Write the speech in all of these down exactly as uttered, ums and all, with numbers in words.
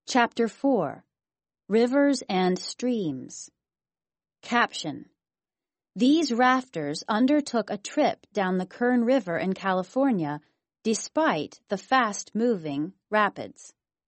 Chapter four. Rivers and Streams. Caption. These rafters undertook a trip down the Kern River in California despite the fast-moving rapids.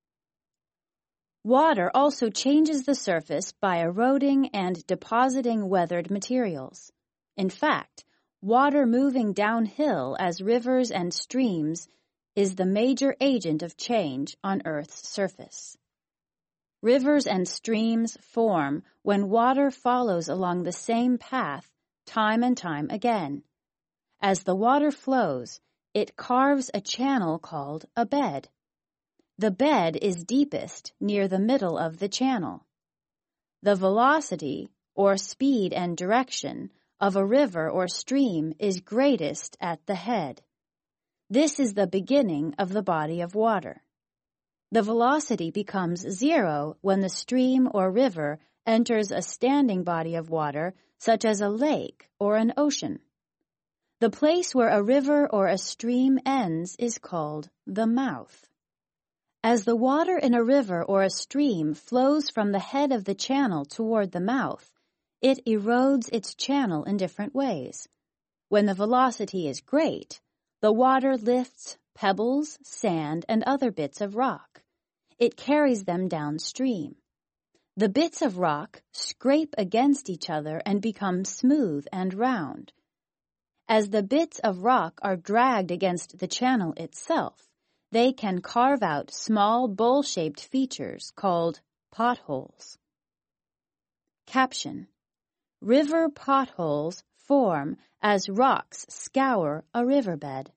Water also changes the surface by eroding and depositing weathered materials. In fact, water moving downhill as rivers and streams is the major agent of change on Earth's surface. Rivers and streams form when water follows along the same path time and time again. As the water flows, it carves a channel called a bed. The bed is deepest near the middle of the channel. The velocity, or speed and direction, of a river or stream is greatest at the head. This is the beginning of the body of water. The velocity becomes zero when the stream or river enters a standing body of water, such as a lake or an ocean. The place where a river or a stream ends is called the mouth. As the water in a river or a stream flows from the head of the channel toward the mouth, it erodes its channel in different ways. When the velocity is great, the water lifts pebbles, sand, and other bits of rock. It carries them downstream. The bits of rock scrape against each other and become smooth and round. As the bits of rock are dragged against the channel itself, they can carve out small bowl-shaped features called potholes. Caption. River potholes form as rocks scour a riverbed.